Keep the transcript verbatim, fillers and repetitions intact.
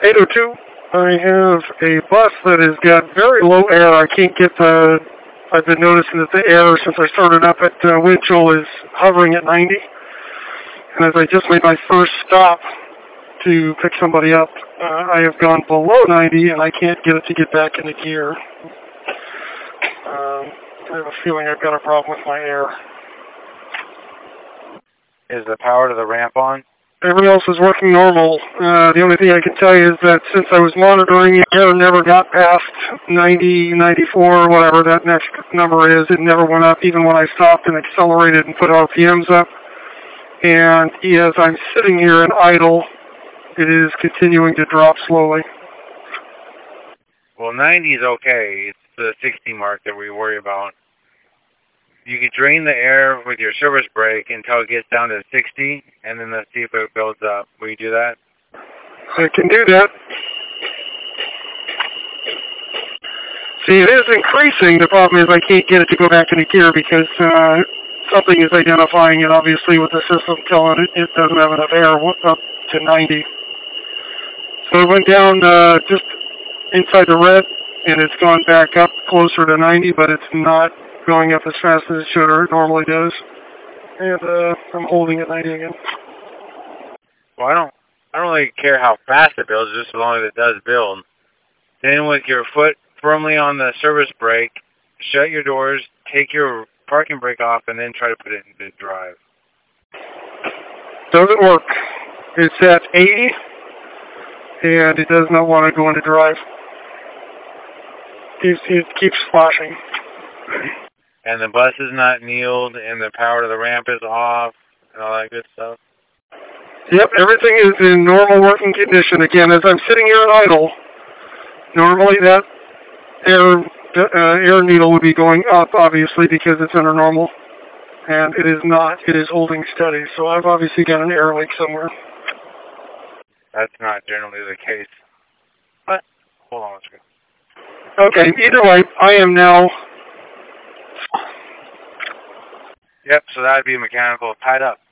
eight oh two. I have a bus that has got very low air. I can't get the, I've been noticing that the air since I started up at uh, Winchell is hovering at ninety. And as I just made my first stop to pick somebody up, uh, I have gone below ninety and I can't get it to get back into gear. Um, I have a feeling I've got a problem with my air. Is the power to the ramp on? Everything else is working normal. Uh, the only thing I can tell you is that since I was monitoring it, air never got past ninety, ninety-four, whatever that next number is. It never went up, even when I stopped and accelerated and put R P Ms up. And as I'm sitting here in idle, it is continuing to drop slowly. Well, ninety is okay. It's the sixty mark that we worry about. You can drain the air with your service brake until it gets down to sixty, and then let's see if it builds up. Will you do that? I can do that. See, it is increasing. The problem is I can't get it to go back into gear because uh, something is identifying it, obviously, with the system telling it it doesn't have enough air up to ninety. So it went down uh, just inside the red, and it's gone back up closer to ninety, but it's not going up as fast as it should or it normally does. And uh, I'm holding at ninety again. Well, I don't, I don't really care how fast it builds, just as long as it does build. Then with your foot firmly on the service brake, shut your doors, take your parking brake off, and then try to put it into drive. Doesn't work. It's at eighty, and it does not want to go into drive. It, it keeps flashing. And the bus is not kneeled, and the power to the ramp is off, and all that good stuff? Yep, everything is in normal working condition. Again, as I'm sitting here in idle, normally that air, uh, air needle would be going up, obviously, because it's under normal. And it is not. It is holding steady. So I've obviously got an air leak somewhere. That's not generally the case. But, hold on a second. Okay, either way, I am now... Yep, so that would be mechanical tied up.